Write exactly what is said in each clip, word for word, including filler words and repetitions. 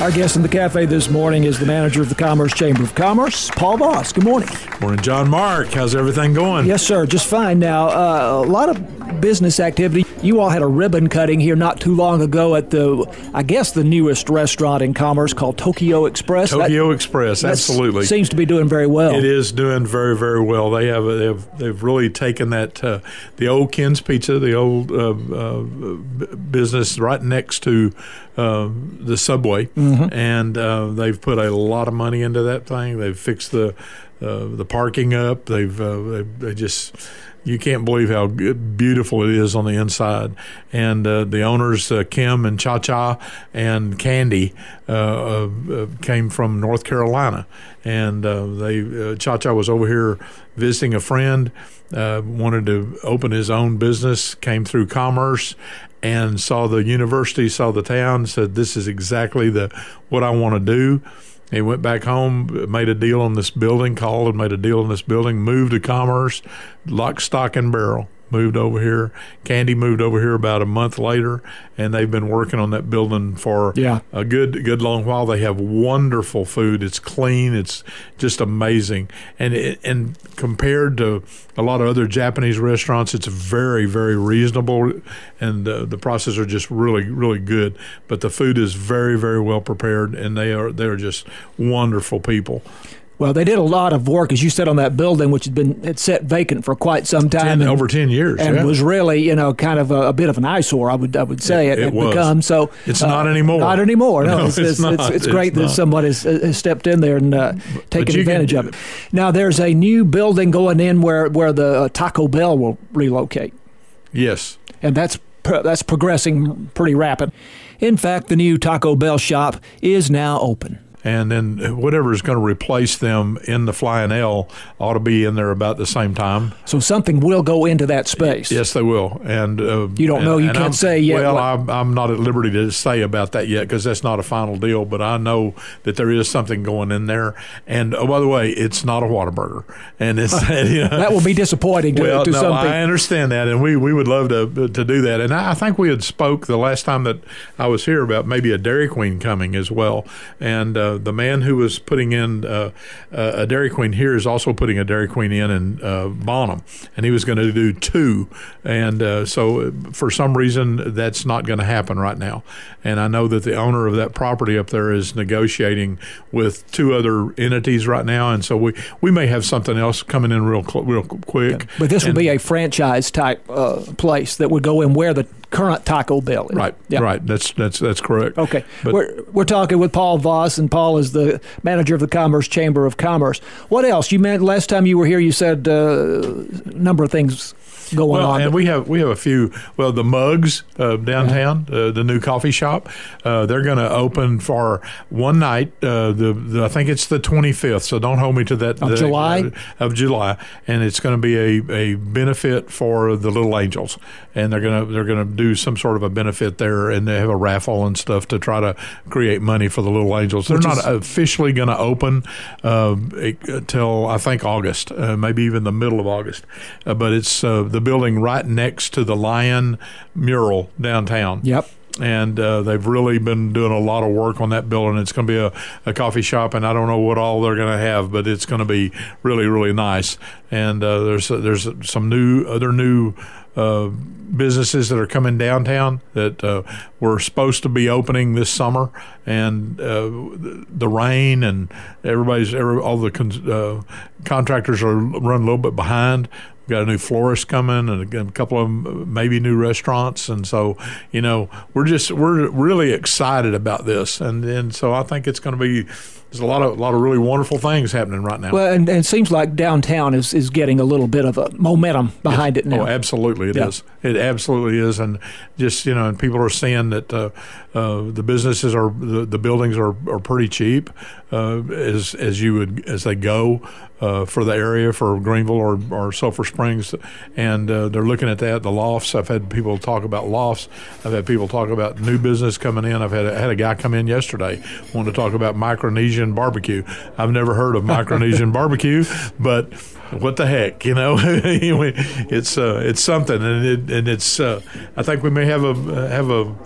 Our guest in the cafe this morning is the manager of the Commerce Chamber of Commerce, Paul Voss. Good morning. Morning, John Mark. How's everything going? Yes, sir. Just fine. Now, uh, a lot of business activity. You all had a ribbon cutting here not too long ago at the, I guess, the newest restaurant in Commerce called Tokyo Express. Tokyo that, Express, absolutely. Seems to be doing very well. It is doing very, very well. They have, they have they've really taken that uh, the old Ken's Pizza, the old uh, uh, business right next to uh, the Subway, mm-hmm. and uh, they've put a lot of money into that thing. They've fixed the uh, the parking up. They've uh, they, they just. You can't believe how good, beautiful it is on the inside. And uh, the owners, uh, Kim and Cha Cha and Candy, uh, uh, came from North Carolina. And uh, they uh, Cha Cha was over here visiting a friend, uh, wanted to open his own business, came through Commerce, and saw the university, saw the town, said, this is exactly the what I want to do. He went back home, made a deal on this building, called and made a deal on this building, moved to Commerce, lock, stock, and barrel, moved over here. Candy moved over here about a month later, and they've been working on that building for yeah. a good good long while. They have wonderful food. It's clean. It's just amazing. And it, and compared to a lot of other Japanese restaurants, it's very, very reasonable, and uh, the prices are just really, really good. But the food is very, very well prepared, and they are they are just wonderful people. Well, they did a lot of work, as you said, on that building, which had been had sat vacant for quite some time, ten, and, over ten years, and yeah. was really, you know, kind of a, a bit of an eyesore. I would, I would say it, it, it had was. become. So it's uh, not anymore. Not anymore. No, no it's, it's, it's, not. it's, it's it's great not. that someone has, has stepped in there and uh, taken advantage can, of it. Now, there's a new building going in where where the uh, Taco Bell will relocate. Yes, and that's that's progressing pretty rapid. In fact, the new Taco Bell shop is now open. And then whatever is going to replace them in the Flying L ought to be in there about the same time. So something will go into that space. Yes, they will. And uh, you don't know. You and can't I'm, say yet. Well, what? I'm, I'm not at liberty to say about that yet because that's not a final deal. But I know that there is something going in there. And oh, by the way, it's not a Whataburger. And it's you know, that will be disappointing to, well, to no, some people. I understand that, and we, we would love to to do that. And I, I think we had spoke the last time that I was here about maybe a Dairy Queen coming as well. And uh, the man who was putting in uh, uh, a Dairy Queen here is also putting a Dairy Queen in in uh, Bonham, and he was going to do two, and uh, so for some reason that's not going to happen right now. And I know that the owner of that property up there is negotiating with two other entities right now, and so we, we may have something else coming in real real quick. Okay. But this and, would be a franchise type uh, place that would go in where the current Taco Bell is. Right, yeah. right. That's that's that's correct. Okay, but, we're we're talking with Paul Voss, and Paul is the manager of the Commerce Chamber of Commerce. What else? You meant last time you were here, you said uh, a number of things going well, on. And we have we have a few. Well, the Mugs uh, downtown, uh, the new coffee shop, uh, they're going to open for one night. Uh, the, the I think it's the twenty-fifth. So don't hold me to that. Of the, July. Uh, of July, and it's going to be a, a benefit for the Little Angels, and they're gonna they're gonna do some sort of a benefit there, and they have a raffle and stuff to try to create money for the Little Angels. They're Which not is, officially going to open uh, until I think August, uh, maybe even the middle of August, uh, but it's uh, the building right next to the Lion mural downtown. Yep. And uh, they've really been doing a lot of work on that building. It's going to be a, a coffee shop, and I don't know what all they're going to have, but it's going to be really, really nice. And uh, there's there's some new other new uh, businesses that are coming downtown that uh, were supposed to be opening this summer, and uh, the rain and everybody's every, all the con- uh, contractors are running a little bit behind. We've got a new florist coming, and a couple of them, maybe new restaurants, and so you know we're just we're really excited about this, and and so I think it's going to be. There's a lot of a lot of really wonderful things happening right now. Well, and, and it seems like downtown is, is getting a little bit of a momentum behind yes. it now. Oh, absolutely it yeah. is. It absolutely is, and just you know, and people are seeing that uh, uh, the businesses are the, the buildings are, are pretty cheap uh, as as you would as they go uh, for the area for Greenville or, or Sulphur Springs, and uh, they're looking at that. The lofts. I've had people talk about lofts. I've had people talk about new business coming in. I've had a, had a guy come in yesterday wanting to talk about Micronesian barbecue. I've never heard of Micronesian barbecue, but what the heck, you know? it's uh, it's something, and it and it's. Uh, I think we may have a have a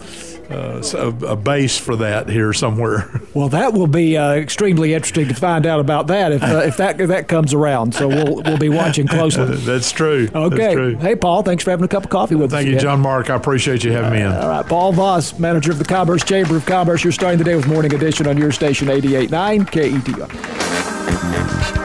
uh, a, a base for that here somewhere. Well, that will be uh, extremely interesting to find out about that if uh, if that if that comes around. So we'll we'll be watching closely. That's true. Okay. That's true. Hey, Paul, thanks for having a cup of coffee with Thank us. you, again. John Mark. I appreciate you having me in. All right, Paul Voss, manager of the Commerce Chamber of Commerce. You're starting the day with Morning Edition on your station, eighty-eight point nine K E T R.